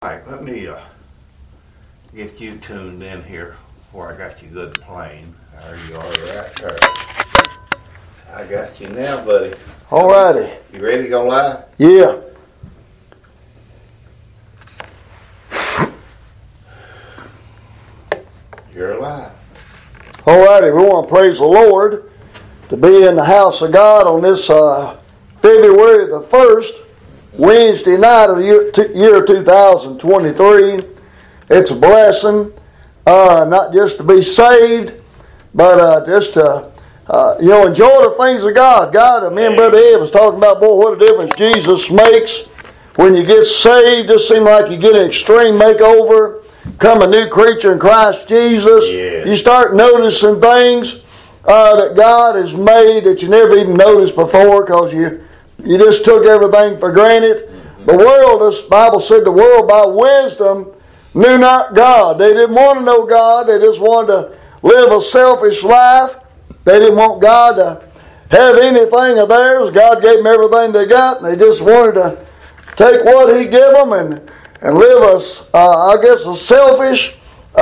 All right, let me get you tuned in here before I got you good and plain. There you are right there. I got you now, buddy. All righty. You ready to go live? Yeah. You're live. All righty. We want to praise the Lord to be in the house of God on this February the 1st, Wednesday night of the year 2023. It's a blessing, not just to be saved, but just to enjoy the things of God. Me and Brother Ed was talking about, boy, what a difference Jesus makes when you get saved. Just seems like you get an extreme makeover, become a new creature in Christ Jesus. Yeah. You start noticing things that God has made that you never even noticed before because you just took everything for granted. Mm-hmm. The world, this Bible said, the world by wisdom knew not God. They didn't want to know God. They just wanted to live a selfish life. They didn't want God to have anything of theirs. God gave them everything they got, and they just wanted to take what He gave them and live a selfish,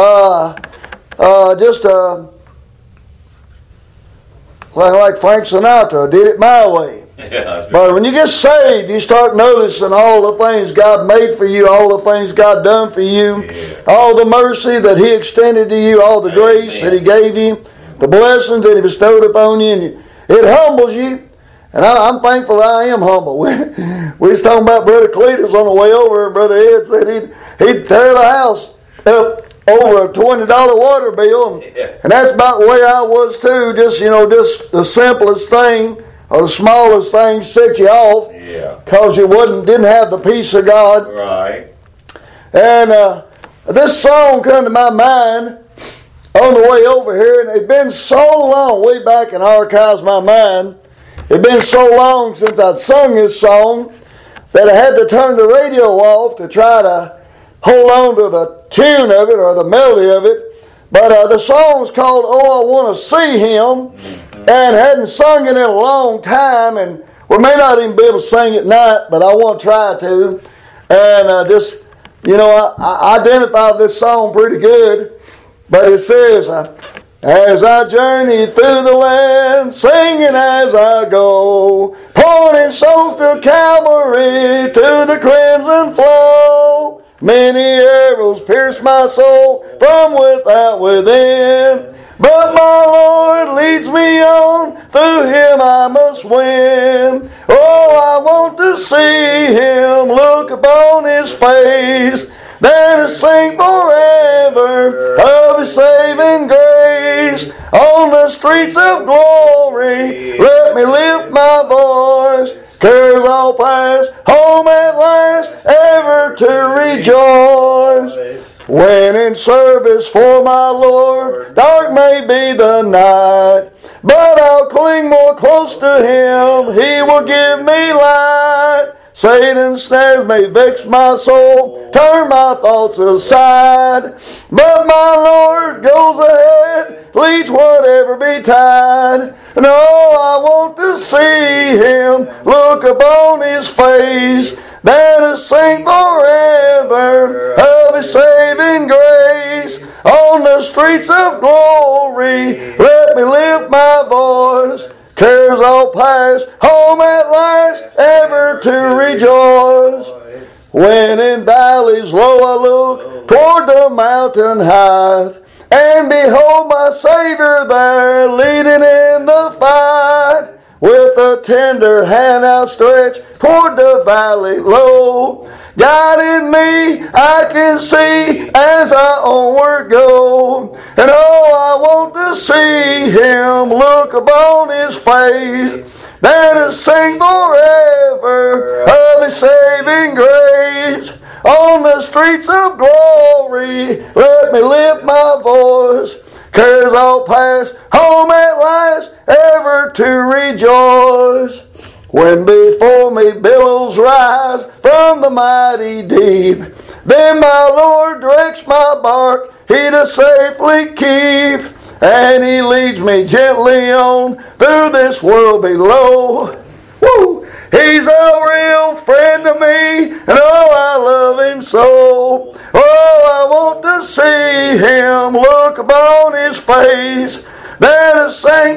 like Frank Sinatra, did it my way. Yeah, but when you get saved, you start noticing all the things God made for you, all the things God done for you, all the mercy that He extended to you, all the grace that He gave you, the blessings that He bestowed upon you, and it humbles you. And I'm thankful I am humble. We was talking about Brother Cletus on the way over, and Brother Ed said he'd tear the house up over a $20 water bill, and that's about the way I was too. Just the simplest thing or the smallest thing set you off, because you didn't have the peace of God. Right. And this song come to my mind on the way over here, and it's been so long, way back in archives of my mind. It's been so long since I'd sung this song that I had to turn the radio off to try to hold on to the tune of it or the melody of it. But the song's called "Oh, I Want to See Him," and hadn't sung it in a long time, and we may not even be able to sing it tonight, but I want to try to. And I identify this song pretty good. But it says, as I journey through the land, singing as I go, pointing souls to Calvary, to the crimson flow. Many arrows pierce my soul from without within, but my Lord leads me on, through Him I must win. Oh, I want to see Him, look upon His face, then to sing forever of His saving grace. On the streets of glory, let me lift my voice, cares all past, home at last, ever to rejoice. When in service for my Lord, dark may be the night, but I'll cling more close to Him, He will give me light. Satan's snares may vex my soul, turn my thoughts aside, but my Lord goes ahead, leads whatever betide. No, I want to see Him, look upon His face, then to sing forever of His saving grace. On the streets of glory, let me lift my voice, cares all past, home at last, ever to rejoice. When in valleys low I look toward the mountain high, and behold my Savior there, leading in the fight. With a tender hand outstretched toward the valley low, guiding me I can see as I onward go. And oh, I want to see Him, look upon His face, then to sing forever of His saving grace. On the streets of glory, let me lift my voice, cares all past, home at last, ever to rejoice. When before me billows rise from the mighty deep, then my Lord directs my bark, He to safely keep, and He leads me gently on through this world below. Woo! He He's a real friend to me, and oh, I love Him so. Oh, I want to see Him, look upon His face, then to sing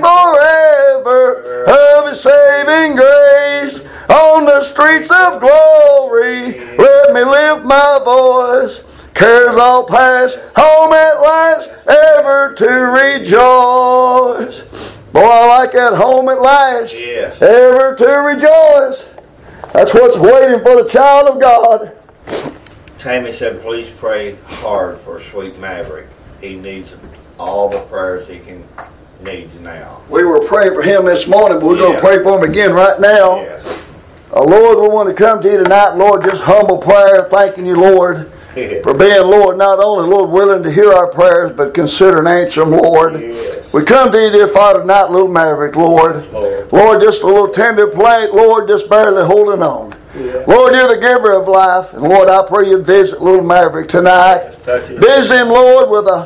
forever of His saving grace. On the streets of glory, let me lift my voice. Cares all past, home at last, ever to rejoice. Boy, I like that, home at last, Yes. ever to rejoice. That's what's waiting for the child of God. Tammy said, please pray hard for Sweet Maverick. He needs all the prayers he needs now. We were praying for him this morning, but we're going to pray for him again right now. Yes. Lord, we want to come to you tonight, Lord, just humble prayer, thanking you, Lord, for being, Lord, not only, Lord, willing to hear our prayers, but consider and answer them, Lord. Yes. We come to you, dear Father, tonight, little Maverick, Lord. Lord, just a little tender plant, Lord, just barely holding on. Yeah. Lord, you're the giver of life, and Lord, I pray you'd visit little Maverick tonight. Visit him, Lord, with a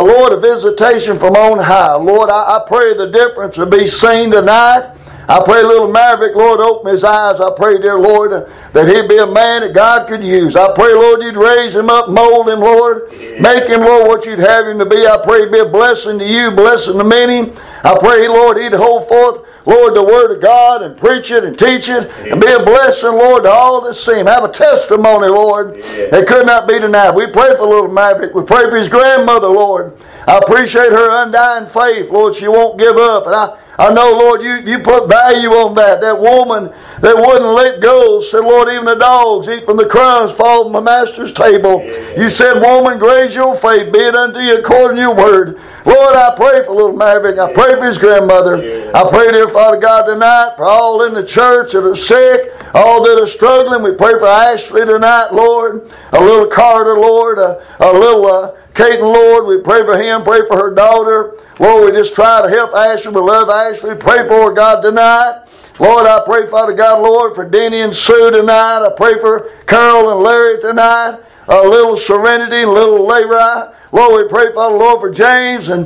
visitation from on high. Lord, I pray the difference will be seen tonight. I pray little Maverick, Lord, open his eyes. I pray, dear Lord, that he'd be a man that God could use. I pray, Lord, you'd raise him up, mold him, Lord. Make him, Lord, what you'd have him to be. I pray he'd be a blessing to you, blessing to many. I pray, Lord, he'd hold forth, Lord, the Word of God and preach it and teach it and be a blessing, Lord, to all that see him. Have a testimony, Lord, that could not be denied. We pray for little Maverick. We pray for his grandmother, Lord. I appreciate her undying faith, Lord. She won't give up. And I know, Lord, you put value on that. That woman that wouldn't let go said, Lord, even the dogs eat from the crumbs fall from my master's table. You said, woman, graze your faith, be it unto you according to your word. Lord, I pray for little Maverick. I pray for his grandmother. I pray, dear Father God, tonight for all in the church that are sick, all that are struggling. We pray for Ashley tonight, Lord. A little Carter, Lord. A little Caden, Lord. We pray for him. Pray for her daughter. Lord, we just try to help Ashley. We love Ashley. Pray for her, God, tonight. Lord, I pray, Father God, Lord, for Denny and Sue tonight. I pray for Carol and Larry tonight. A little Serenity and little Leroy. Lord, we pray, Father, Lord, for James and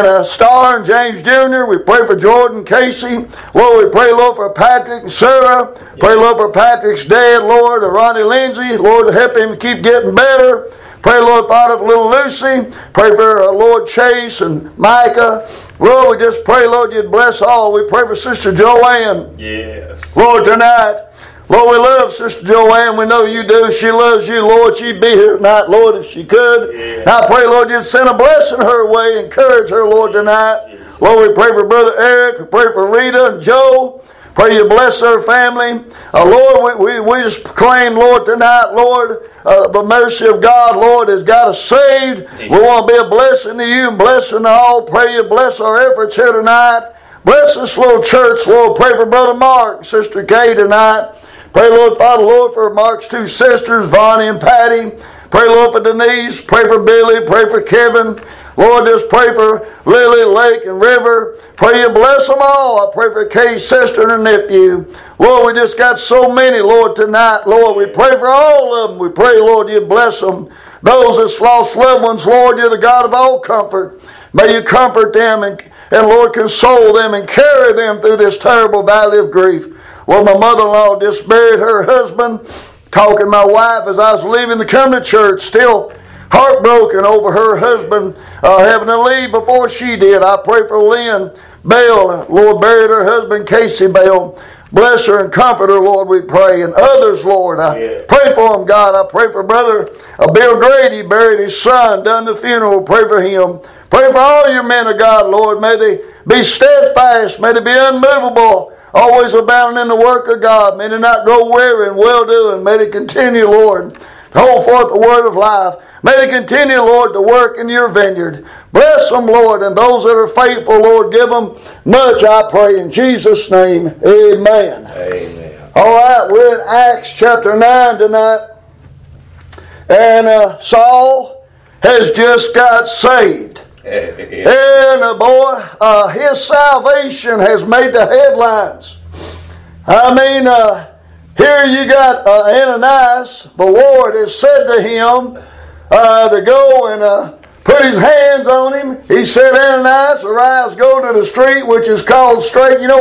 Star and James Jr. We pray for Jordan Casey. Lord, we pray, Lord, for Patrick and Sarah. Pray, Lord, for Patrick's dad, Lord, Ronnie Lindsay. Lord, to help him keep getting better. Pray, Lord, Father, for little Lucy. Pray for Lord Chase and Micah. Lord, we just pray, Lord, you'd bless all. We pray for Sister Joanne. Yes. Lord, tonight. Lord, we love Sister Joanne. We know you do. She loves you, Lord. She'd be here tonight, Lord, if she could. Yeah. I pray, Lord, you'd send a blessing her way. Encourage her, Lord, tonight. Yeah. Lord, we pray for Brother Eric. We pray for Rita and Joe. Pray you bless their family. Lord, we just proclaim, Lord, tonight, Lord, the mercy of God, Lord, has got us saved. Yeah. We want to be a blessing to you and blessing to all. Pray you bless our efforts here tonight. Bless this little church, Lord. Pray for Brother Mark and Sister Kay tonight. Pray, Lord, Father, Lord, for Mark's two sisters, Vonnie and Patty. Pray, Lord, for Denise. Pray for Billy. Pray for Kevin. Lord, just pray for Lily, Lake, and River. Pray you bless them all. I pray for Kay's sister and her nephew. Lord, we just got so many, Lord, tonight. Lord, we pray for all of them. We pray, Lord, you bless them. Those that's lost loved ones, Lord, you're the God of all comfort. May you comfort them and Lord, console them and carry them through this terrible valley of grief. Well, my mother-in-law just buried her husband, talking to my wife as I was leaving to come to church, still heartbroken over her husband having to leave before she did. I pray for Lynn Bell. Lord, buried her husband, Casey Bell. Bless her and comfort her, Lord, we pray. And others, Lord, I pray for them, God. I pray for Brother Bill Grady, buried his son, done the funeral. Pray for him. Pray for all your men of God, Lord. May they be steadfast. May they be unmovable. Always abounding in the work of God. May they not grow weary in well-doing. May they continue, Lord, to hold forth the word of life. May they continue, Lord, to work in your vineyard. Bless them, Lord, and those that are faithful, Lord, give them much, I pray, in Jesus' name. Amen. Amen. All right, we're in Acts chapter 9 tonight. And Saul has just got saved. And boy, his salvation has made the headlines. I mean, here you got Ananias. The Lord has said to him to go and put his hands on him. He said, Ananias, arise, go to the street which is called Straight. You know,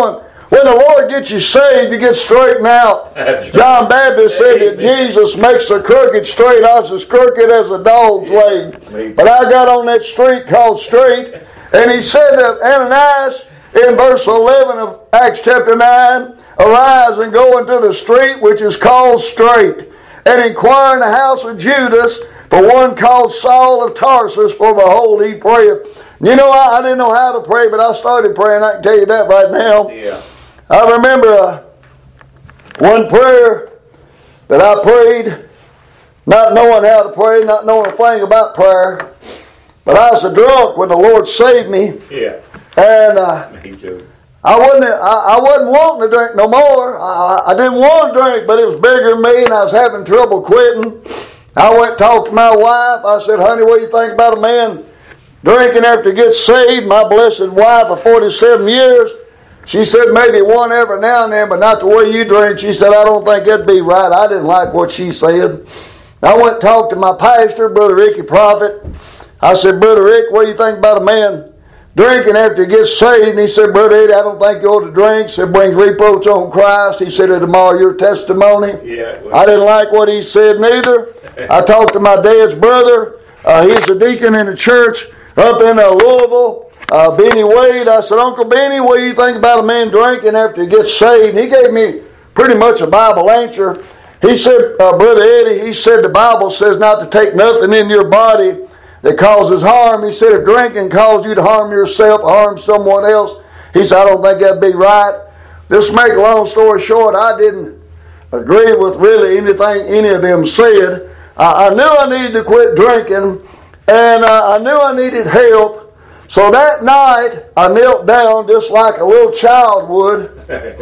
When the Lord gets you saved, you get straightened out. That's John Baptist said that Jesus makes the crooked straight. I was as crooked as a dog's leg. But I got on that street called straight. And he said to Ananias in verse 11 of Acts chapter 9, arise and go into the street which is called straight, and inquire in the house of Judas for one called Saul of Tarsus, for behold, he prayeth. You know, I didn't know how to pray, but I started praying. I can tell you that right now. Yeah. I remember one prayer that I prayed, not knowing how to pray, not knowing a thing about prayer. But I was a drunk when the Lord saved me. Yeah. And Me too. I wasn't wanting to drink no more. I didn't want to drink, but it was bigger than me, and I was having trouble quitting. I went and talked to my wife. I said, honey, what do you think about a man drinking after he gets saved? My blessed wife of 47 years. She said maybe one every now and then, but not the way you drink. She said, I don't think that'd be right. I didn't like what she said. I went and talked to my pastor, Brother Ricky Prophet. I said, Brother Rick, what do you think about a man drinking after he gets saved? And he said, Brother Eddie, I don't think you ought to drink. He said, brings reproach on Christ. He said, it'll mar your testimony. Yeah, well. I didn't like what he said neither. I talked to my dad's brother. He's a deacon in the church up in Louisville. Benny Wade. I said, Uncle Benny, what do you think about a man drinking after he gets saved? And he gave me pretty much a Bible answer. He said, Brother Eddie, he said the Bible says not to take nothing in your body that causes harm. He said if drinking caused you to harm yourself or harm someone else, he said, I don't think that'd be right. Just to make a long story short, I didn't agree with really anything any of them said. I knew I needed to quit drinking, and I knew I needed help. So that night, I knelt down just like a little child would,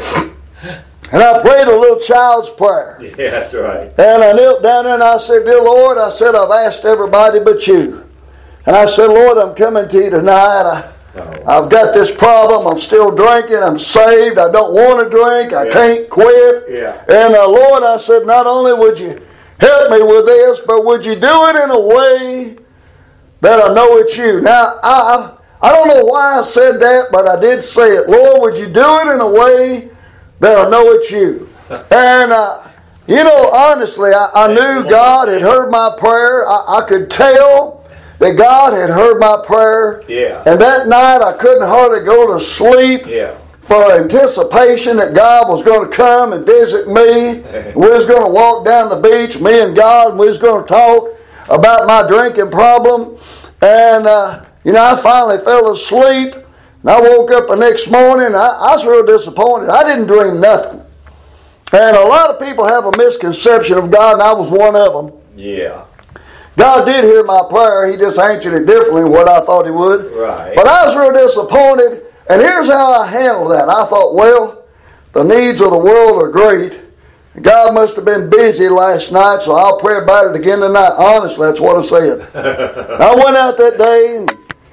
and I prayed a little child's prayer. Yeah, that's right. And I knelt down there and I said, Dear Lord, I said, I've asked everybody but you. And I said, Lord, I'm coming to you tonight. I've got this problem. I'm still drinking. I'm saved. I don't want to drink. I can't quit. Yeah. And Lord, I said, not only would you help me with this, but would you do it in a way that I know it's you? Now, I don't know why I said that, but I did say it. Lord, would you do it in a way that I know it's you? And, you know, honestly, I knew God had heard my prayer. I could tell that God had heard my prayer. Yeah. And that night I couldn't hardly go to sleep. Yeah. For anticipation that God was going to come and visit me. We was going to walk down the beach, me and God, and we was going to talk about my drinking problem. And, you know, I finally fell asleep. And I woke up the next morning. I was real disappointed. I didn't dream nothing. And a lot of people have a misconception of God, and I was one of them. Yeah. God did hear my prayer. He just answered it differently than what I thought he would. Right. But I was real disappointed. And here's how I handled that. I thought, well, the needs of the world are great. God must have been busy last night, so I'll pray about it again tonight. Honestly, that's what I said. I went out that day, and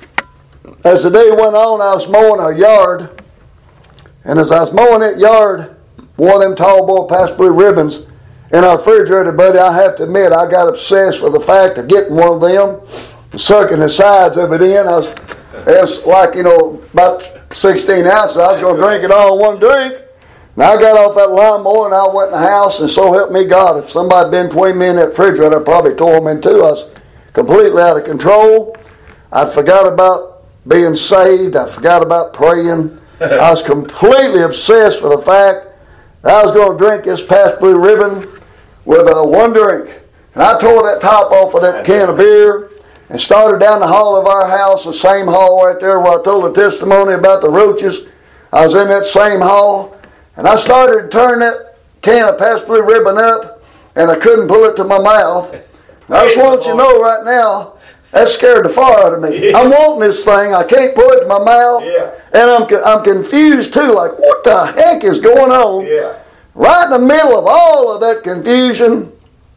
as the day went on, I was mowing a yard. And as I was mowing that yard, one of them tall boy past blue ribbons in our refrigerator, buddy, I have to admit, I got obsessed with the fact of getting one of them and sucking the sides of it in. It was like, you know, about 16 ounces. I was going to drink it all in one drink. And I got off that lawnmower and I went in the house, and so help me God, if somebody had been between me and that refrigerator, I probably tore them in two. I was completely out of control. I forgot about being saved. I forgot about praying. I was completely obsessed with the fact that I was going to drink this past blue ribbon with one drink. And I tore that top off of that can of beer and started down the hall of our house, the same hall right there where I told the testimony about the roaches. I was in that same hall, and I started to turn that can of past blue ribbon up, and I couldn't pull it to my mouth. And I just want you to know right now, that scared the fire out of me. Yeah. I'm wanting this thing. I can't pull it to my mouth. Yeah. And I'm confused too, like what the heck is going on? Yeah. Right in the middle of all of that confusion,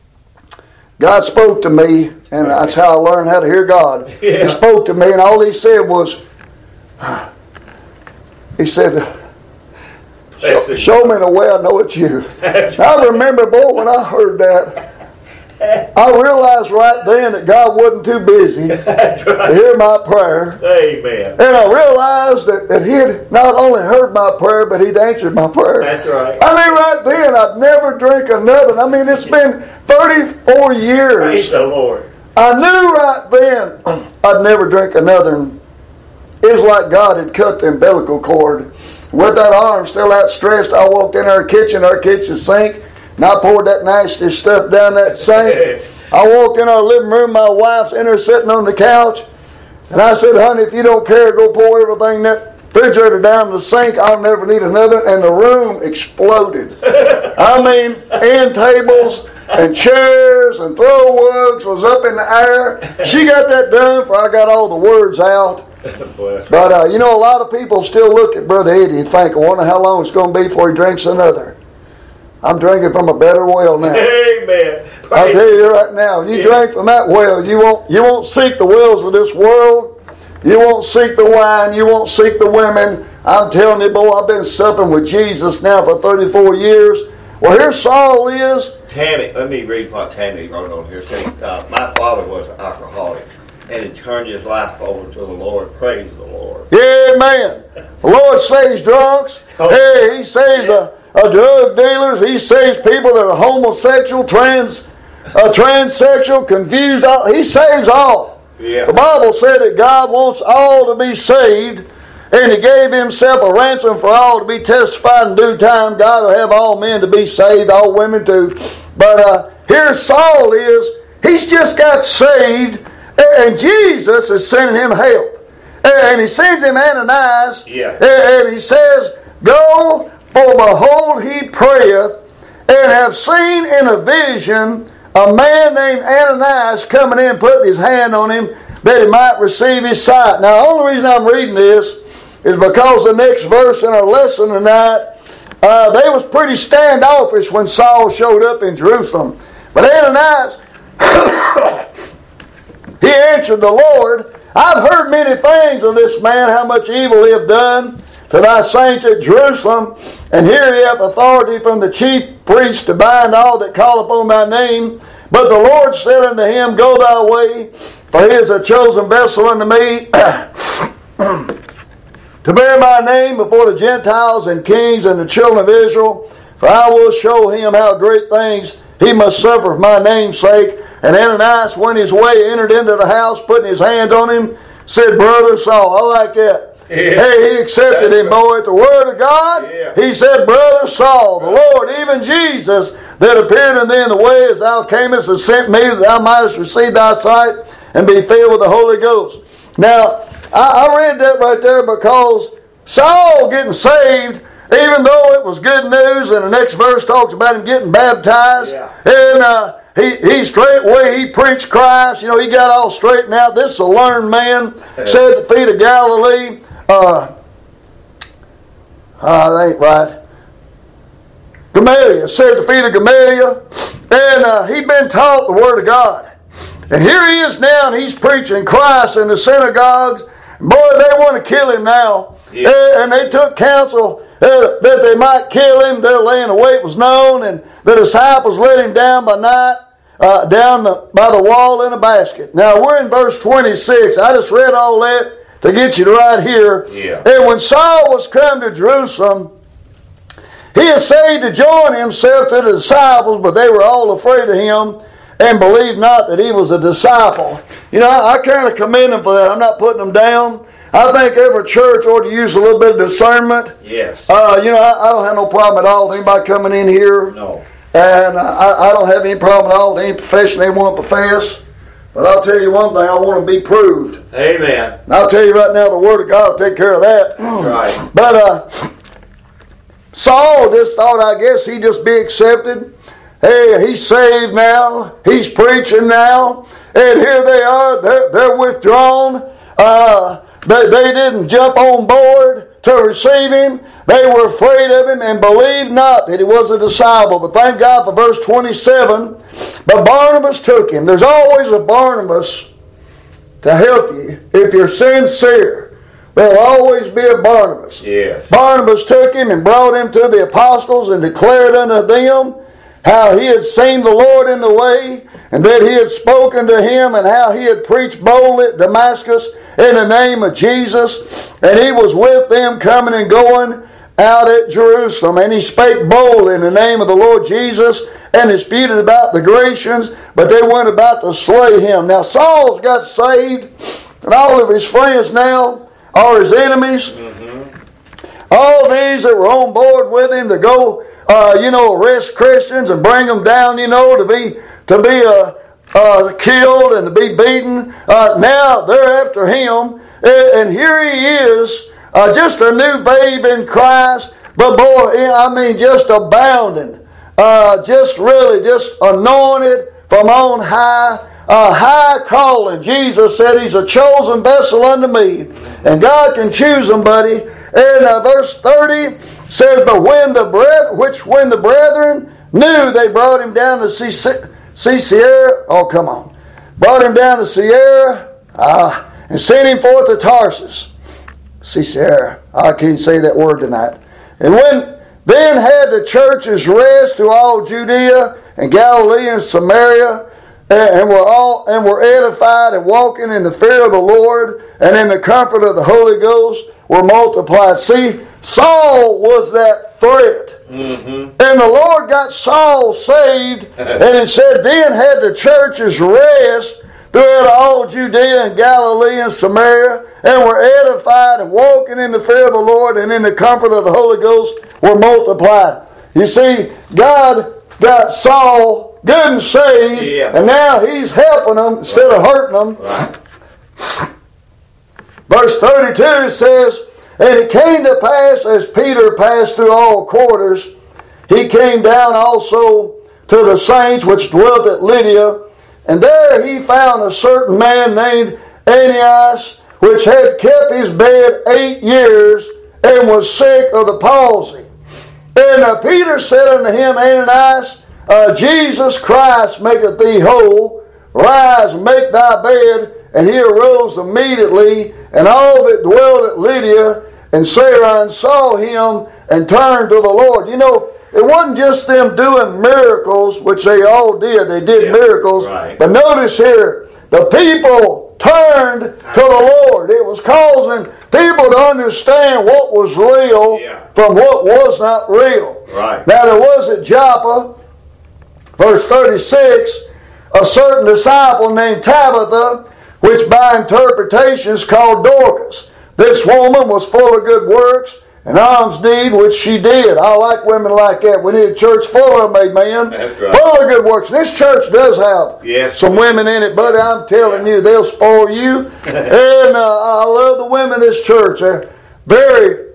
God spoke to me, and that's how I learned how to hear God. Yeah. He spoke to me, and all he said was, he said, show me the way I know it's you. I remember, boy, when I heard that, I realized right then that God wasn't too busy to hear my prayer. Amen. And I realized that He had not only heard my prayer, but He'd answered my prayer. That's right. I mean, right then, I'd never drink another. I mean, it's been 34 years. Praise the Lord. I knew right then I'd never drink another. And it was like God had cut the umbilical cord. With that arm still outstretched, I walked in our kitchen sink, and I poured that nasty stuff down that sink. I walked in our living room, my wife's in there sitting on the couch, and I said, honey, if you don't care, go pour everything in that refrigerator down the sink. I'll never need another. And the room exploded. I mean, end tables and chairs and throw wogs was up in the air. She got that done before I got all the words out. But, a lot of people still look at Brother Eddie and think, I wonder how long it's going to be before he drinks another. I'm drinking from a better well now. Amen. I'll tell you right now, you drink from that well, you won't seek the wells of this world. You won't seek the wine. You won't seek the women. I'm telling you, boy, I've been supping with Jesus now for 34 years. Well, here Saul is. Tammy, let me read what Tammy wrote on here. Said, my father was an alcoholic, and he turned his life over to the Lord. Praise the Lord. Yeah, man. The Lord saves drunks. Hey, He saves drug dealers. He saves people that are homosexual, transsexual, confused. He saves all. Yeah. The Bible said that God wants all to be saved, and He gave Himself a ransom for all to be testified in due time. God will have all men to be saved, all women too. But here Saul is. He's just got saved, and Jesus is sending him help. And He sends him Ananias, and He says, go, for behold, he prayeth, and have seen in a vision a man named Ananias coming in, putting his hand on him, that he might receive his sight. Now, the only reason I'm reading this is because the next verse in our lesson tonight, they was pretty standoffish when Saul showed up in Jerusalem. But Ananias, he answered the Lord, I've heard many things of this man, how much evil he hath done to thy saints at Jerusalem, and here he hath authority from the chief priest to bind all that call upon thy name. But the Lord said unto him, go thy way, for he is a chosen vessel unto me, to bear my name before the Gentiles and kings and the children of Israel. For I will show him how great things he must suffer for my name's sake. And Ananias went his way, entered into the house, putting his hands on him, said, Brother Saul. I like that. Yeah. Hey, he accepted him, boy, at the word of God. Yeah. He said, Brother Saul, the Lord, even Jesus, that appeared unto thee in the way as thou camest, and sent me that thou mightest receive thy sight and be filled with the Holy Ghost. Now, I read that right there because Saul getting saved, even though it was good news, and the next verse talks about him getting baptized, and he straightway he preached Christ. You know, he got all straightened out. This is a learned man. Sat at the feet of Galilee. That ain't right. Gamaliel, sat at the feet of Gamaliel, and he'd been taught the Word of God. And here he is now, and he's preaching Christ in the synagogues. Boy, they want to kill him now. Yeah. And they took counsel that they might kill him. Their laying await was known, and the disciples let him down by night, by the wall in a basket. Now, we're in verse 26. I just read all that to get you to right here. Yeah. And when Saul was come to Jerusalem, he essayed to join himself to the disciples, but they were all afraid of him and believed not that he was a disciple. You know, I kind of commend them for that. I'm not putting them down. I think every church ought to use a little bit of discernment. Yes. I don't have no problem at all with anybody coming in here. No. And I don't have any problem at all with any profession they want to profess. But I'll tell you one thing, I want to be proved. Amen. And I'll tell you right now, the Word of God will take care of that. Right. But Saul just thought, I guess, he'd just be accepted. Hey, he's saved now. He's preaching now. And here they are. They're withdrawn. They didn't jump on board to receive him. They were afraid of him and believed not that he was a disciple. But thank God for verse 27. But Barnabas took him. There's always a Barnabas to help you. If you're sincere, there'll always be a Barnabas. Yes. Barnabas took him and brought him to the apostles and declared unto them how he had seen the Lord in the way, and that he had spoken to him, and how he had preached boldly at Damascus in the name of Jesus. And he was with them coming and going out at Jerusalem. And he spake boldly in the name of the Lord Jesus, and disputed about the Grecians, but they went about to slay him. Now Saul's got saved, and all of his friends now are his enemies. All these that were on board with him to go, arrest Christians and bring them down, to be killed and to be beaten. Now they're after him, and here he is, just a new babe in Christ. But boy, just abounding, just anointed from on high. High calling. Jesus said he's a chosen vessel unto me, and God can choose them, buddy. And verse 30 says, but when the brethren knew, they brought him down to Sierra. Oh, come on. Brought him down to Sierra and sent him forth to Tarsus. Sierra. I can't say that word tonight. And then had the churches rest through all Judea and Galilee and Samaria, and were edified and walking in the fear of the Lord and in the comfort of the Holy Ghost were multiplied. See, Saul was that threat. And the Lord got Saul saved, and it said, then had the churches rest throughout all Judea and Galilee and Samaria, and were edified and walking in the fear of the Lord and in the comfort of the Holy Ghost were multiplied. You see, God got Saul good and saved, and now he's helping them instead of hurting them. Right. Verse 32 says, and it came to pass as Peter passed through all quarters, he came down also to the saints which dwelt at Lydia, and there he found a certain man named Aeneas, which had kept his bed 8 years, and was sick of the palsy. And Peter said unto him, Ananias, Jesus Christ maketh thee whole. Rise and make thy bed. And he arose immediately, and all that dwelt at Lydia and Saron saw him and turned to the Lord. It wasn't just them doing miracles, which they all did. They did miracles. Right. But notice here, the people turned to the Lord. It was causing people to understand what was real from what was not real. Right. Now there was at Joppa, verse 36, a certain disciple named Tabitha, which by interpretation is called Dorcas. This woman was full of good works and alms deed which she did. I like women like that. We need a church full of them, amen. That's right. Full of good works. This church does have some women in it, buddy. I'm telling you, they'll spoil you. And I love the women in this church. They're very,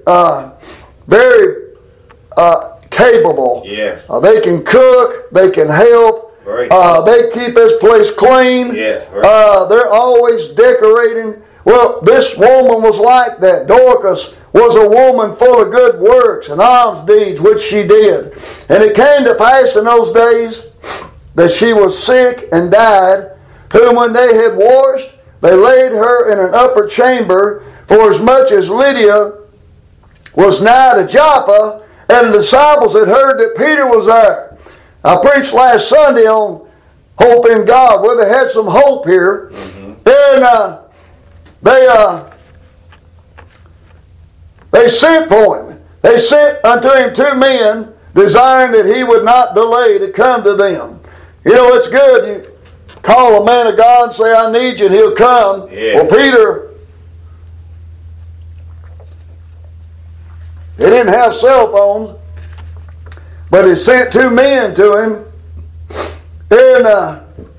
very capable. Yes. They can cook. They can help. They keep this place clean. Yes, right. They're always decorating. Well, this woman was like that. Dorcas was a woman full of good works and alms deeds, which she did. And it came to pass in those days that she was sick and died, whom when they had washed, they laid her in an upper chamber, for as much as Lydia was nigh to Joppa, and the disciples had heard that Peter was there. I preached last Sunday on hope in God. Well, they had some hope here. And they sent for him. They sent unto him 2 men, desiring that he would not delay to come to them. It's good. You call a man of God and say, I need you, and he'll come. Yeah. Well, Peter, they didn't have cell phones, but he sent 2 men to him, and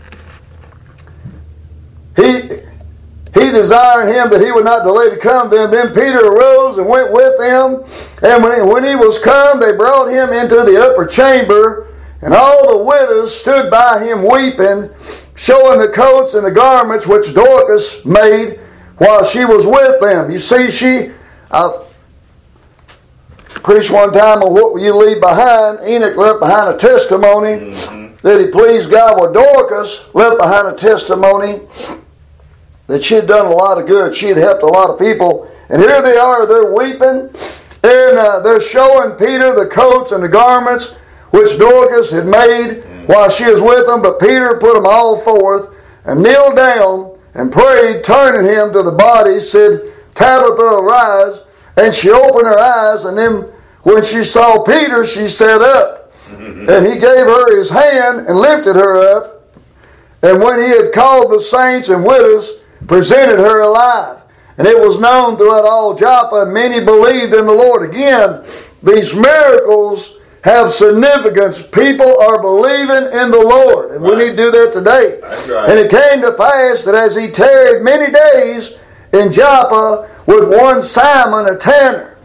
he desired him that he would not delay to come to them. Then Peter arose and went with them, and when he was come, they brought him into the upper chamber, and all the widows stood by him weeping, showing the coats and the garments which Dorcas made while she was with them. You see, I preached one time on what you leave behind. Enoch left behind a testimony that he pleased God. Well, Dorcas left behind a testimony that she had done a lot of good. She had helped a lot of people. And here they are, they're weeping. And they're showing Peter the coats and the garments which Dorcas had made while she was with them. But Peter put them all forth, and kneeled down, and prayed, turning him to the body, said, Tabitha, arise. And she opened her eyes, and then when she saw Peter, she sat up. And he gave her his hand, and lifted her up. And when he had called the saints and widows, presented her alive. And it was known throughout all Joppa, and many believed in the Lord. Again, these miracles have significance. People are believing in the Lord. And we need to do that today. That's right. And it came to pass that as he tarried many days in Joppa with one Simon, a tanner,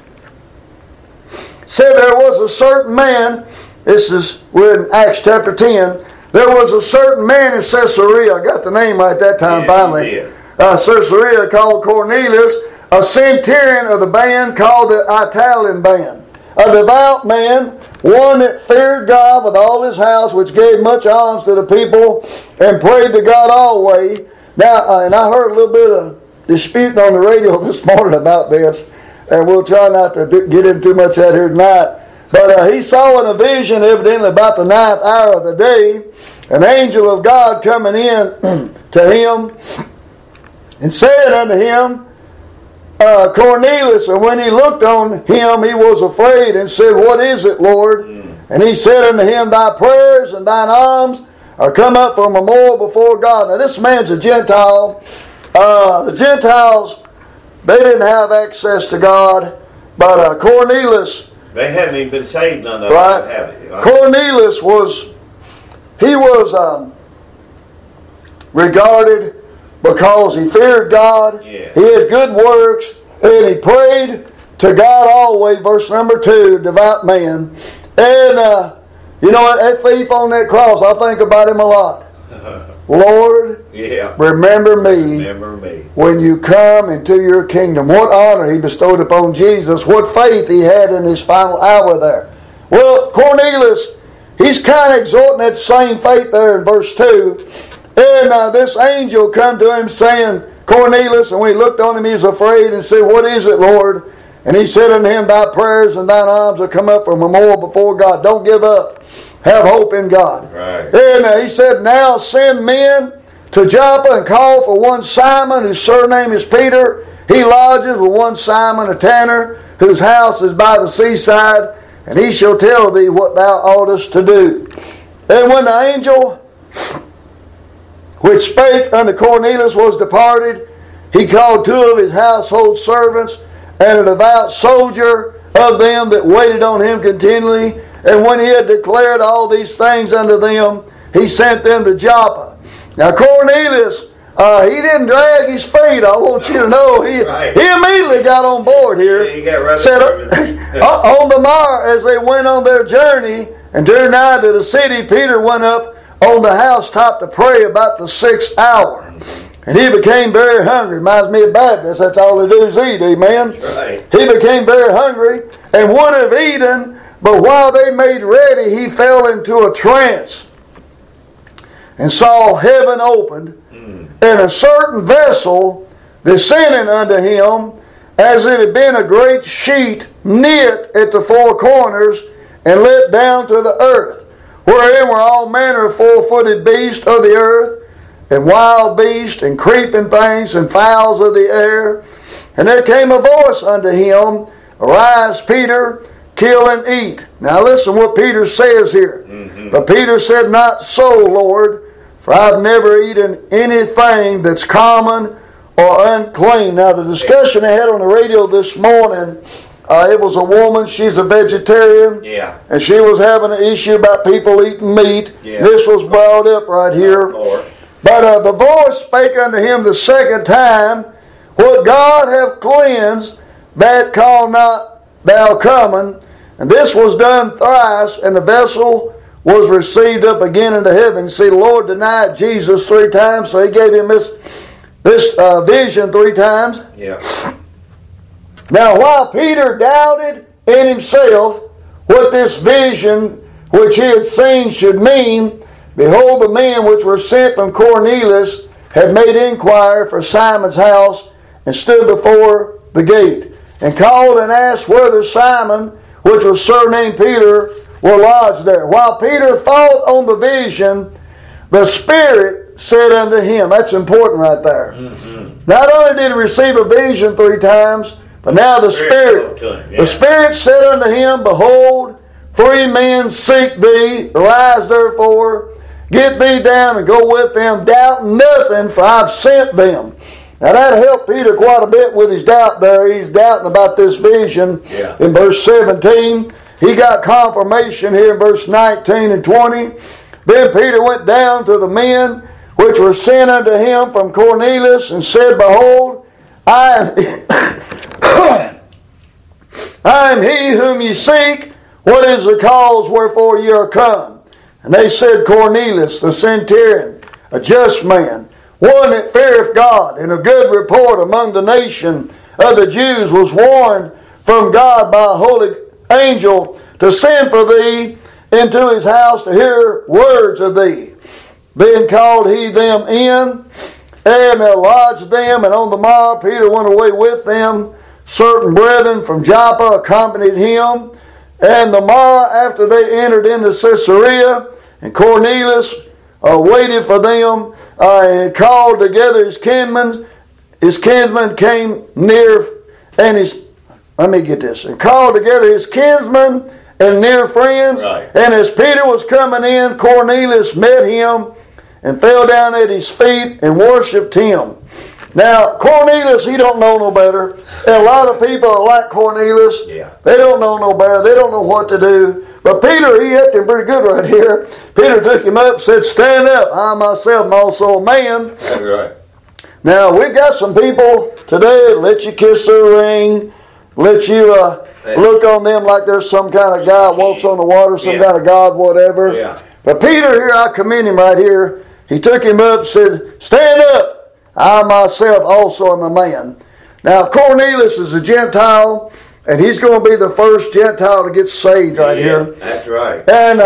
said there was a certain man, we're in Acts chapter 10, there was a certain man in Caesarea, I got the name right that time finally, Caesarea, called Cornelius, a centurion of the band called the Italian band, a devout man, one that feared God with all his house, which gave much alms to the people, and prayed to God always. Now, and I heard a little bit of disputing on the radio this morning about this, and we'll try not to get into too much of that here tonight. But he saw in a vision, evidently about the 9th hour of the day, an angel of God coming in to him, and said unto him, Cornelius. And when he looked on him, he was afraid, and said, What is it, Lord? And he said unto him, Thy prayers and thine alms are come up for a memorial before God. Now this man's a Gentile. The Gentiles, they didn't have access to God, but Cornelius, they hadn't even been saved, none of right? them, have they? Right? Cornelius was regarded because he feared God. Yeah. He had good works, and he prayed to God always. Verse number 2, devout man. And you know what, that thief on that cross, I think about him a lot. Lord, remember me when you come into your kingdom. What honor he bestowed upon Jesus. What faith he had in his final hour there. Well, Cornelius, he's kind of exhorting that same faith there in verse 2. And this angel come to him saying, Cornelius, and when he looked on him, he was afraid and said, What is it, Lord? And he said unto him, Thy prayers and thine alms will come up for a memorial before God. Don't give up. Have hope in God. Right. And he said, Now send men to Joppa and call for one Simon, whose surname is Peter. He lodges with one Simon, a tanner, whose house is by the seaside, and he shall tell thee what thou oughtest to do. And when the angel which spake unto Cornelius was departed, he called 2 of his household servants, and a devout soldier of them that waited on him continually. And when he had declared all these things unto them, he sent them to Joppa. Now Cornelius, he didn't drag his feet. I want you to know he immediately got on board here. He got right said, on the morrow, as they went on their journey and drew nigh to the city, Peter went up on the housetop to pray about the 6th hour. And he became very hungry. Reminds me of Baptists. That's all they do is eat. Amen. Right. He became very hungry and would have eaten, but while they made ready, he fell into a trance and saw heaven opened, and a certain vessel descending unto him, as it had been a great sheet knit at the 4 corners and let down to the earth, wherein were all manner of 4-footed beasts of the earth, and wild beasts, and creeping things, and fowls of the air. And there came a voice unto him, Arise, Peter, kill and eat. Now listen what Peter says here. But Peter said, Not so, Lord, for I've never eaten anything that's common or unclean. Now the discussion I had on the radio this morning, it was a woman, she's a vegetarian, and she was having an issue about people eating meat. This was brought up right here. But the voice spake unto him the second time, What God hath cleansed, that call not thou common. And this was done thrice, and the vessel was received up again into heaven. See, the Lord denied Jesus 3 times, so he gave him this vision 3 times. Now, while Peter doubted in himself what this vision which he had seen should mean, behold, the men which were sent from Cornelius had made inquiry for Simon's house, and stood before the gate, and called and asked whether Simon, which was surnamed Peter, were lodged there. While Peter thought on the vision, the Spirit said unto him. That's important right there. Mm-hmm. Not only did he receive a vision 3 times, but now the Spirit. The Spirit said unto him, Behold, 3 men seek thee. Arise therefore, get thee down and go with them. Doubt nothing, for I've sent them. Now that helped Peter quite a bit with his doubt there. He's doubting about this vision. Yeah. In verse 17, he got confirmation here in verse 19 and 20. Then Peter went down to the men which were sent unto him from Cornelius and said, Behold, I am he whom ye seek. What is the cause wherefore ye are come? And they said, Cornelius, the centurion, a just man, one that feareth God, and of good report among the nation of the Jews, was warned from God by a holy angel to send for thee into his house to hear words of thee. Then called he them in, and lodged them, and on the morrow Peter went away with them. Certain brethren from Joppa accompanied him, and the morrow after they entered into Caesarea, and Cornelius waited for them, and called together his kinsmen. His kinsmen came near, and and called together his kinsmen and near friends. Right. And as Peter was coming in, Cornelius met him and fell down at his feet and worshipped him. Now, Cornelius, he don't know no better. And a lot of people are like Cornelius. Yeah. They don't know no better. They don't know what to do. But Peter, he helped him pretty good right here. Peter took him up and said, Stand up. I myself am also a man. That's right. Now, we've got some people today that let you kiss their ring, let you look on them like there's some kind of guy walks on the water, some kind of God, whatever. Yeah. But Peter here, I commend him right here. He took him up and said, Stand up. I myself also am a man. Now, Cornelius is a Gentile, and he's going to be the first Gentile to get saved right here. That's right. And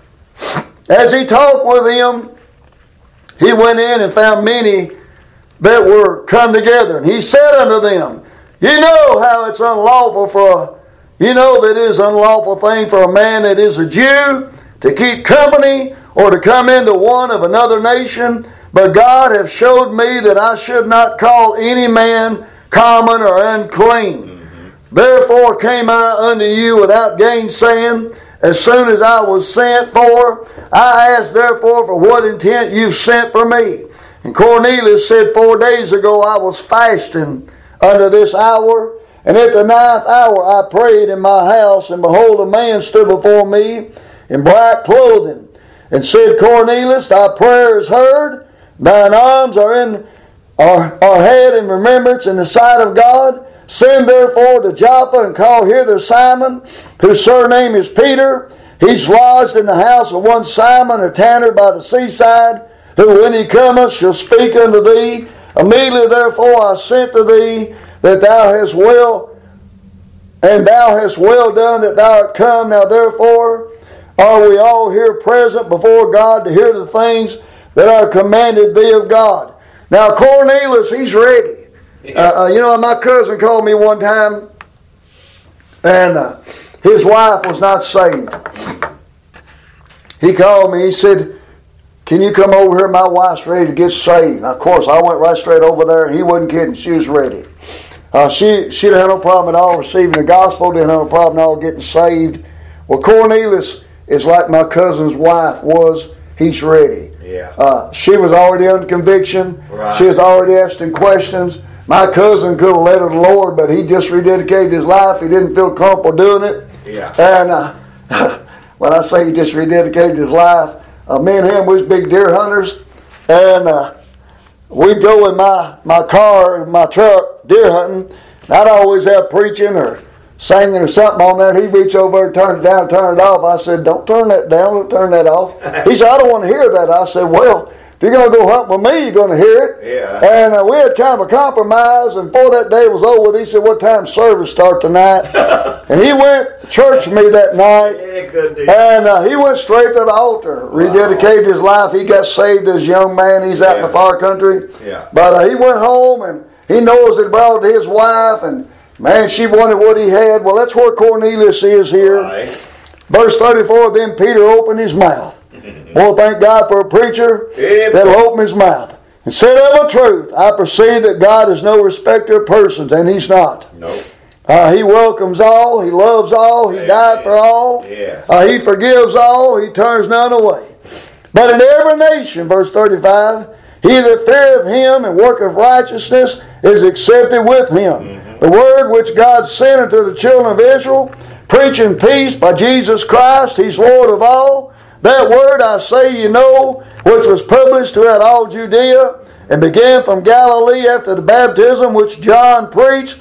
as he talked with him, he went in and found many that were come together. And he said unto them, You know how it's unlawful you know that it is an unlawful thing for a man that is a Jew to keep company or to come into one of another nation. But God hath showed me that I should not call any man common or unclean. Mm-hmm. Therefore came I unto you without gainsaying, as soon as I was sent for. I asked therefore for what intent you've sent for me. And Cornelius said, 4 days ago I was fasting unto this hour, and at the 9th hour I prayed in my house, and behold, a man stood before me in bright clothing, and said, Cornelius, thy prayer is heard, thine alms are had in remembrance in the sight of God. Send therefore to Joppa, and call hither Simon, whose surname is Peter. He's lodged in the house of one Simon, a tanner by the seaside, who when he cometh shall speak unto thee. Immediately therefore I sent to thee, that thou hast well done that thou art come. Now therefore are we all here present before God to hear the things that are commanded thee of God. Now Cornelius, he's ready. Yeah. My cousin called me one time, and his wife was not saved. He called me, he said, Can you come over here? My wife's ready to get saved. Now, of course, I went right straight over there, and he wasn't kidding. She was ready. She didn't have no problem at all receiving the gospel, didn't have no problem at all getting saved. Well, Cornelius is like my cousin's wife was. He's ready. Yeah. She was already under conviction. Right. She was already asking questions. My cousin could have led her to the Lord, but he just rededicated his life. He didn't feel comfortable doing it. Yeah. And when I say he just rededicated his life, me and him, we was big deer hunters. And we'd go in my car, in my truck, deer hunting. And I'd always have preaching or singing or something on there. He'd reach over and turn it down, turn it off. I said, Don't turn that down, don't turn that off. He said, I don't want to hear that. I said, Well, if you're going to go hunt with me, you're going to hear it. Yeah. And we had kind of a compromise, and before that day was over, he said, What time service start tonight? And he went to church with me that night. Yeah, good deal. And he went straight to the altar, rededicated his life. He got saved as a young man. He's out in the far country. Yeah. But he went home, and he knows it brought to his wife, and man, she wanted what he had. Well, that's where Cornelius is here. Right. Verse 34, then Peter opened his mouth. Oh, thank God for a preacher that'll open his mouth. And said of a truth, I perceive that God is no respecter of persons, and He's not. Nope. He welcomes all, He loves all, He died for all, He forgives all, He turns none away. But in every nation, verse 35, he that feareth Him and worketh righteousness is accepted with Him. The word which God sent unto the children of Israel, preaching peace by Jesus Christ, He's Lord of all. That word I say you know, which was published throughout all Judea, and began from Galilee after the baptism which John preached,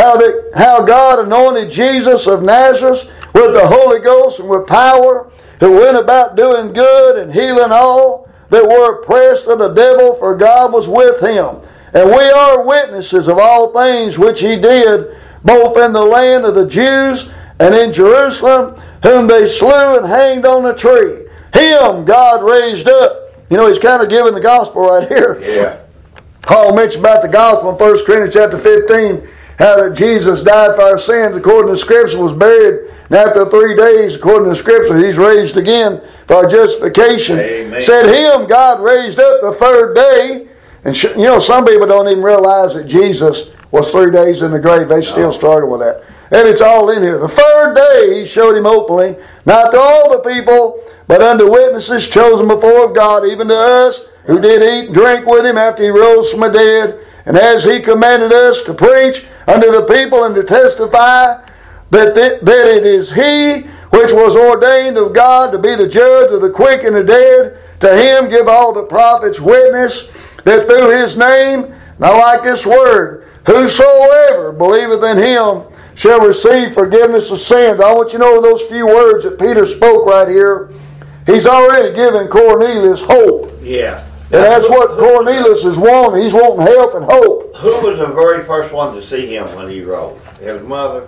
how God anointed Jesus of Nazareth with the Holy Ghost and with power, who went about doing good and healing all that were oppressed of the devil, for God was with Him. And we are witnesses of all things which He did, both in the land of the Jews and in Jerusalem, whom they slew and hanged on a tree. Him God raised up. You know, he's kind of giving the gospel right here. Yeah. Paul mentioned about the gospel in 1 Corinthians chapter 15, how that Jesus died for our sins according to Scripture, was buried, and after 3 days, according to Scripture, He's raised again for our justification. Amen. Said Him God raised up the third day. And you know, some people don't even realize that Jesus was 3 days in the grave. They still struggle with that. And it's all in here. The third day He showed Him openly, not to all the people, but unto witnesses chosen before of God, even to us, who did eat and drink with Him after He rose from the dead. And as He commanded us to preach unto the people and to testify that it is He which was ordained of God to be the judge of the quick and the dead. To Him give all the prophets witness that through His name, now like this word, whosoever believeth in Him shall receive forgiveness of sins. I want you to know those few words that Peter spoke right here. He's already given Cornelius hope. Yeah. And that's what Cornelius is wanting. He's wanting help and hope. Who was the very first one to see him when he rose? His mother?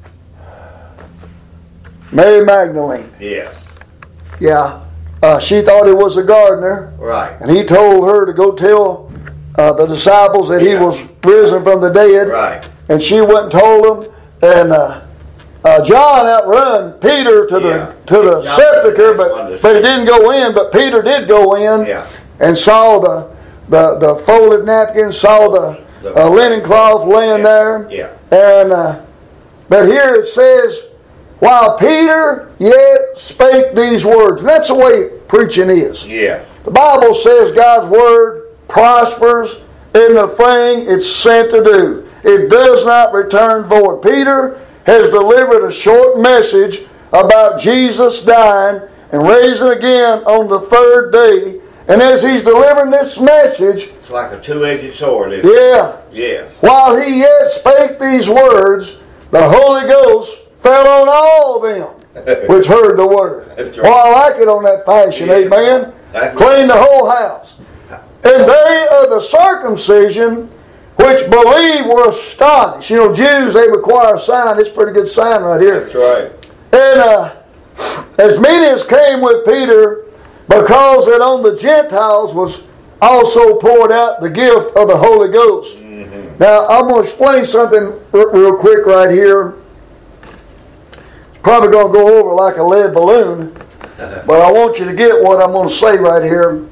Mary Magdalene. Yes. Yeah. She thought he was a gardener. Right. And he told her to go tell the disciples that He was risen from the dead. Right. And she went and told them. And John outrun Peter to the sepulcher, but he didn't go in. But Peter did go in and saw the folded napkin, saw the linen cloth laying there. Yeah. And but here it says, while Peter yet spake these words. And that's the way preaching is. Yeah. The Bible says God's word prospers in the thing it's sent to do. It does not return void. Peter has delivered a short message about Jesus dying and raising again on the third day. And as he's delivering this message, it's like a two-edged sword, isn't it? Yeah. Yes. While he yet spake these words, the Holy Ghost fell on all them which heard the word. That's right. Well, I like it on that fashion, amen. Clean the whole house. And they of the circumcision which believe were astonished. You know, Jews, they require a sign. It's a pretty good sign right here. That's right. And as many as came with Peter, because that on the Gentiles was also poured out the gift of the Holy Ghost. Mm-hmm. Now, I'm going to explain something real quick right here. Probably going to go over like a lead balloon, but I want you to get what I'm going to say right here.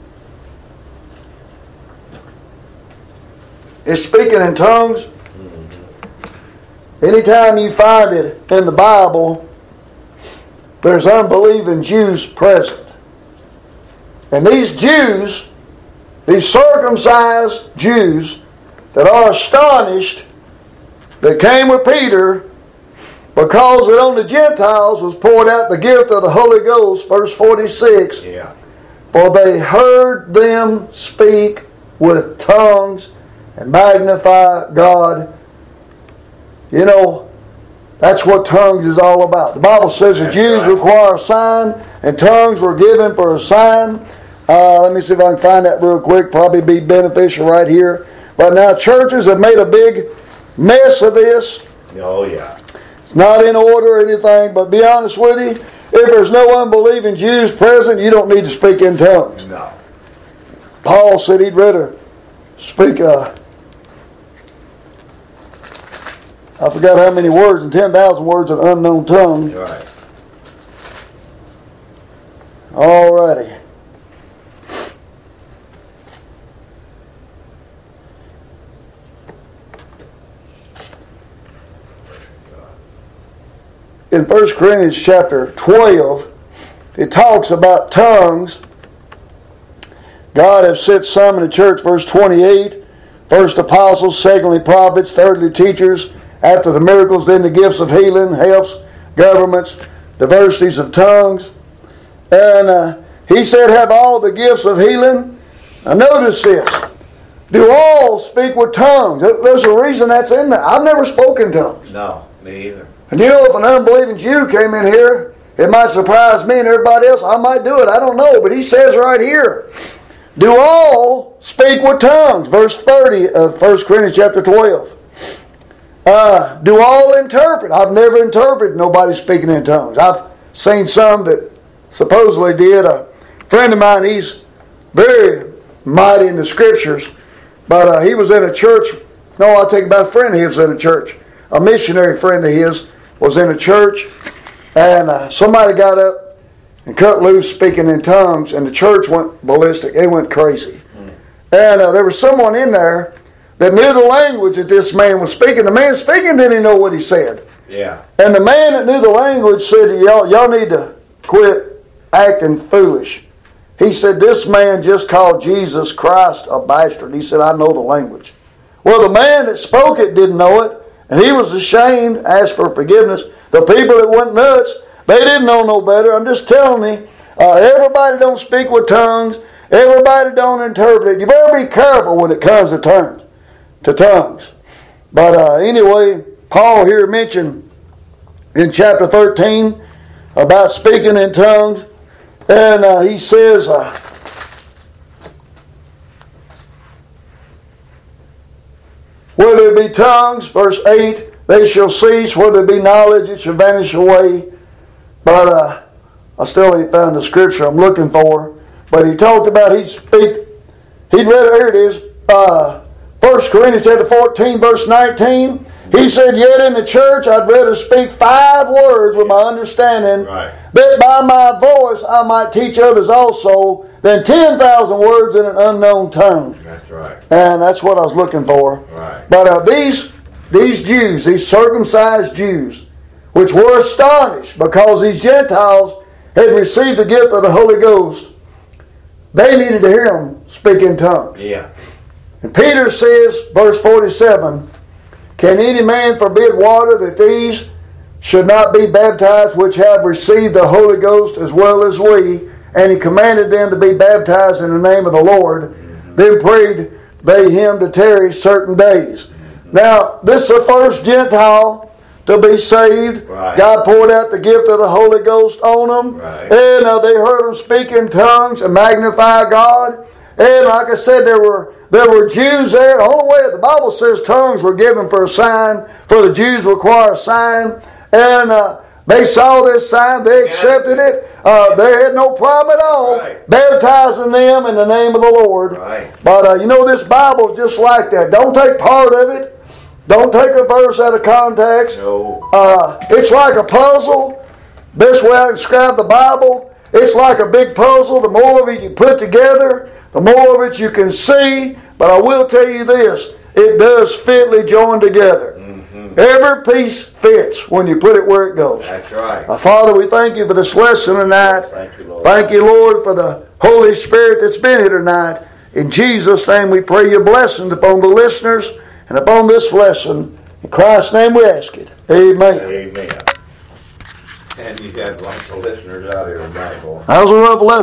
It's speaking in tongues. Anytime you find it in the Bible, there's unbelieving Jews present. And these Jews, these circumcised Jews that are astonished, that came with Peter, because that on the Gentiles was poured out the gift of the Holy Ghost, verse 46. Yeah. For they heard them speak with tongues and magnify God. You know, that's what tongues is all about. The Bible says the Jews require a sign, and tongues were given for a sign. Let me see if I can find that real quick. Probably be beneficial right here. But now churches have made a big mess of this. Oh, yeah. It's not in order or anything, but be honest with you, if there's no unbelieving Jews present, you don't need to speak in tongues. No. Paul said he'd rather speak, I forgot how many words, and 10,000 words in unknown tongue. Right. Alrighty. In 1 Corinthians chapter 12, it talks about tongues. God has sent some in the church, verse 28. First apostles, secondly prophets, thirdly teachers, after the miracles, then the gifts of healing, helps, governments, diversities of tongues. And he said, have all the gifts of healing. Now notice this. Do all speak with tongues? There's a reason that's in there. I've never spoken tongues. No, me either. And you know, if an unbelieving Jew came in here, it might surprise me and everybody else. I might do it. I don't know. But he says right here, do all speak with tongues? Verse 30 of 1 Corinthians chapter 12. Do all interpret? I've never interpreted nobody speaking in tongues. I've seen some that supposedly did. A friend of mine, he's very mighty in the scriptures, but he was in a church. No, I'll take about a friend of his in a church. A missionary friend of his was in a church, and somebody got up and cut loose speaking in tongues, and the church went ballistic. It went crazy. And there was someone in there that knew the language that this man was speaking. The man speaking didn't know what he said. Yeah. And the man that knew the language said, y'all need to quit acting foolish. He said, this man just called Jesus Christ a bastard. He said, I know the language. Well, the man that spoke it didn't know it, and he was ashamed, asked for forgiveness. The people that went nuts, they didn't know no better. I'm just telling you, everybody don't speak with tongues. Everybody don't interpret it. You better be careful when it comes to tongues. But anyway, Paul here mentioned in chapter 13 about speaking in tongues. And he says, whether it be tongues, verse 8, they shall cease. Whether it be knowledge, it shall vanish away. But I still ain't found the scripture I'm looking for. But he talked about he'd read, here it is, 1 Corinthians chapter 14, verse 19. He said, yet in the church I'd rather speak 5 words with my understanding, right, that by my voice I might teach others also, than 10,000 words in an unknown tongue. That's right. And that's what I was looking for. Right. But these Jews, these circumcised Jews, which were astonished because these Gentiles had received the gift of the Holy Ghost, they needed to hear them speak in tongues. Yeah. And Peter says, verse 47, can any man forbid water that these should not be baptized which have received the Holy Ghost as well as we? And he commanded them to be baptized in the name of the Lord. Mm-hmm. Then prayed they him to tarry certain days. Mm-hmm. Now, this is the first Gentile to be saved. Right. God poured out the gift of the Holy Ghost on them. Right. And they heard them speak in tongues and magnify God. And like I said, there were Jews there. The only way the Bible says tongues were given for a sign, for the Jews require a sign. And they saw this sign. They accepted it. They had no problem at all, right, baptizing them in the name of the Lord. Right. But this Bible is just like that. Don't take part of it. Don't take a verse out of context. No. It's like a puzzle. Best way I can describe the Bible, it's like a big puzzle. The more of it you put together, the more of it you can see. But I will tell you this, it does fitly join together. Mm-hmm. Every piece fits when you put it where it goes. That's right. Father, we thank you for this lesson tonight. Thank you, Lord. Thank you, Lord, for the Holy Spirit that's been here tonight. In Jesus' name we pray your blessings upon the listeners and upon this lesson. In Christ's name we ask it. Amen. Amen. And you had lots of listeners out here tonight, boy. That was a rough lesson.